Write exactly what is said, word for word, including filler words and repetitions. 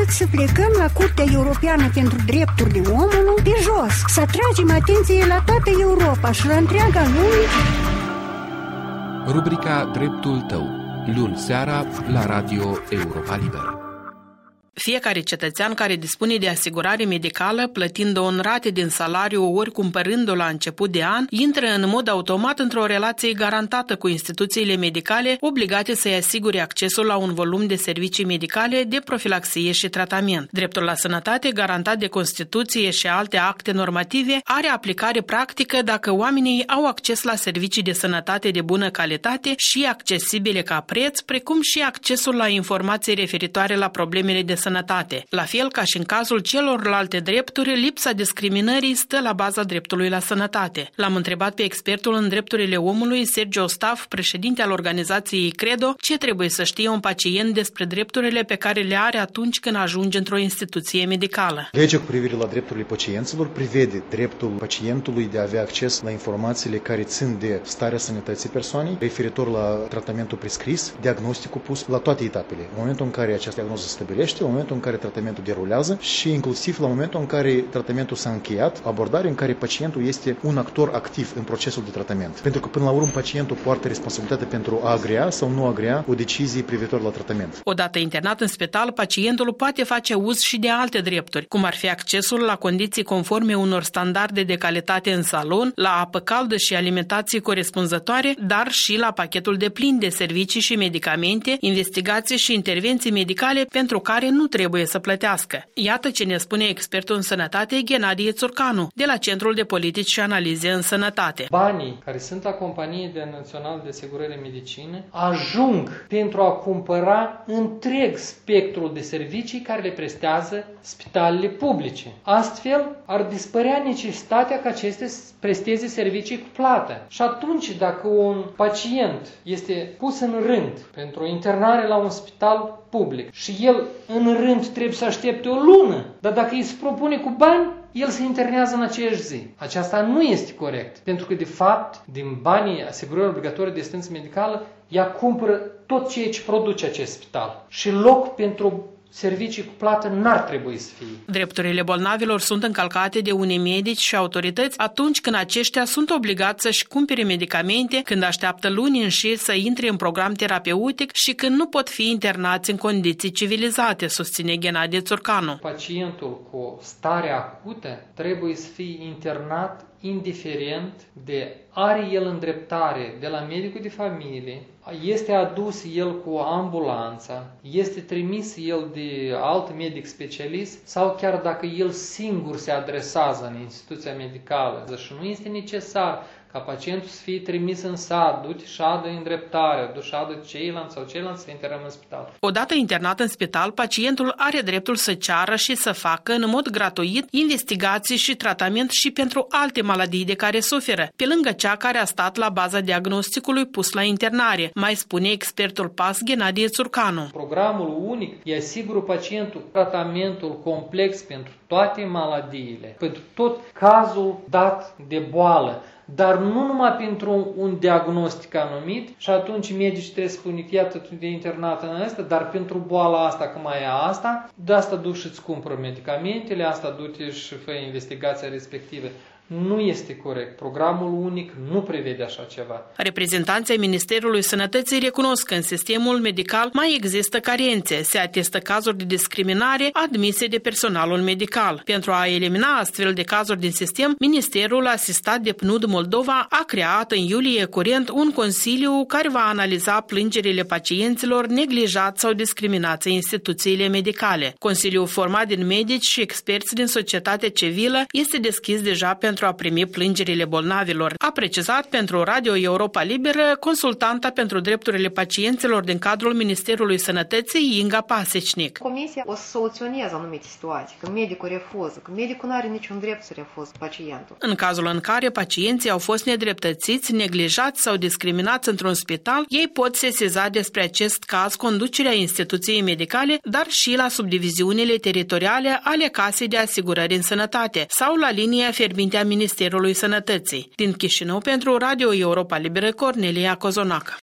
hotărât să plecăm la Curtea Europeană pentru Drepturile Omului de jos, să atragem atenție la toată Europa și la întreaga lume. Rubrica Dreptul tău, luni seara la Radio Europa Liberă. Fiecare cetățean care dispune de asigurare medicală, plătind-o în rate din salariu ori cumpărând-o la început de an, intră în mod automat într-o relație garantată cu instituțiile medicale, obligate să-i asigure accesul la un volum de servicii medicale de profilaxie și tratament. Dreptul la sănătate, garantat de Constituție și alte acte normative, are aplicare practică dacă oamenii au acces la servicii de sănătate de bună calitate și accesibile ca preț, precum și accesul la informații referitoare la problemele de sănătate. La fel ca și în cazul celorlalte drepturi, lipsa discriminării stă la baza dreptului la sănătate. L-am întrebat pe expertul în drepturile omului, Sergio Staf, președinte al organizației Credo, ce trebuie să știe un pacient despre drepturile pe care le are atunci când ajunge într-o instituție medicală. Legea cu privire la drepturile pacienților prevede dreptul pacientului de a avea acces la informațiile care țin de starea sănătății persoanei, referitor la tratamentul prescris, diagnosticul pus la toate etapele. În momentul în care această diagnoză se stabilește, în momentul în care tratamentul derulează și inclusiv la momentul în care tratamentul s-a încheiat, abordare în care pacientul este un actor activ în procesul de tratament. Pentru că până la urmă pacientul poartă responsabilitatea pentru a agrea sau nu agrea o decizie privitor la tratament. Odată internat în spital, pacientul poate face uz și de alte drepturi, cum ar fi accesul la condiții conforme unor standarde de calitate în salon, la apă caldă și alimentație corespunzătoare, dar și la pachetul deplin de servicii și medicamente, investigații și intervenții medicale pentru care nu trebuie să plătească. Iată ce ne spune expertul în sănătate Ghenadie Țurcanu, de la Centrul de Politici și Analize în Sănătate. Banii care sunt la companiei de Național de Asigurare Medicină ajung pentru a cumpăra întreg spectrul de servicii care le prestează spitalele publice. Astfel, ar dispărea necesitatea ca acestea să presteze servicii cu plată. Și atunci, dacă un pacient este pus în rând pentru o internare la un spital public și el în rând trebuie să aștepte o lună, dar dacă îi se propune cu bani, el se internează în aceeași zi. Aceasta nu este corect, pentru că de fapt, din banii asigurării obligatorii de asistență medicală, ea cumpără tot ceea ce produce acest spital. Și loc pentru servicii cu plată n-ar trebui să fie. Drepturile bolnavilor sunt încălcate de unii medici și autorități atunci când aceștia sunt obligați să-și cumpere medicamente, când așteaptă luni în șir să intre în program terapeutic și când nu pot fi internați în condiții civilizate, susține Ghenadie Țurcanu. Pacientul cu stare acută trebuie să fie internat indiferent de are el îndreptare de la medicul de familie, este adus el cu ambulanța, este trimis el de alt medic specialist sau chiar dacă el singur se adresează în instituția medicală și nu este necesar ca pacientul să fie trimis în sat, du-te și adă îndreptarea, du-te și adă ceilalți sau ceilalți să internăm în spital. Odată internat în spital, pacientul are dreptul să ceară și să facă în mod gratuit investigații și tratament și pentru alte maladii de care suferă, pe lângă cea care a stat la baza diagnosticului pus la internare, mai spune expertul P A S Ghenadie Țurcanu. Programul unic îi asigură pacientul tratamentul complex pentru toate maladiile, pentru tot cazul dat de boală, dar nu numai pentru un diagnostic anumit și atunci medicii trebuie să spune, iată, tu de internat în asta, dar pentru boala asta, că mai e asta, de asta duci și îți cumpără medicamentele, asta du-te și fă investigația respectivă. Nu este corect. Programul unic nu prevede așa ceva. Reprezentanții Ministerului Sănătății recunosc că în sistemul medical mai există carențe. Se atestă cazuri de discriminare admise de personalul medical. Pentru a elimina astfel de cazuri din sistem, Ministerul, asistat de P N U D Moldova, a creat în iulie curent un consiliu care va analiza plângerile pacienților neglijați sau discriminați în instituțiile medicale. Consiliul format din medici și experți din societate civilă este deschis deja pentru pentru a primi plângerile bolnavilor, a precizat pentru Radio Europa Liberă consultanta pentru drepturile pacienților din cadrul Ministerului Sănătății, Inga Pasecnic. Comisia o să soluționeze anumite situații, că medicul refuză, că medicul nu are niciun drept să refuze pacientul. În cazul în care pacienții au fost nedreptățiți, neglijați sau discriminați într-un spital, ei pot sesiza despre acest caz conducerea instituției medicale, dar și la subdiviziunile teritoriale ale Casei de Asigurări în Sănătate sau la linia fierbinte a Ministerului Sănătății. Din Chișinău pentru Radio Europa Liberă, Cornelia Cozonac.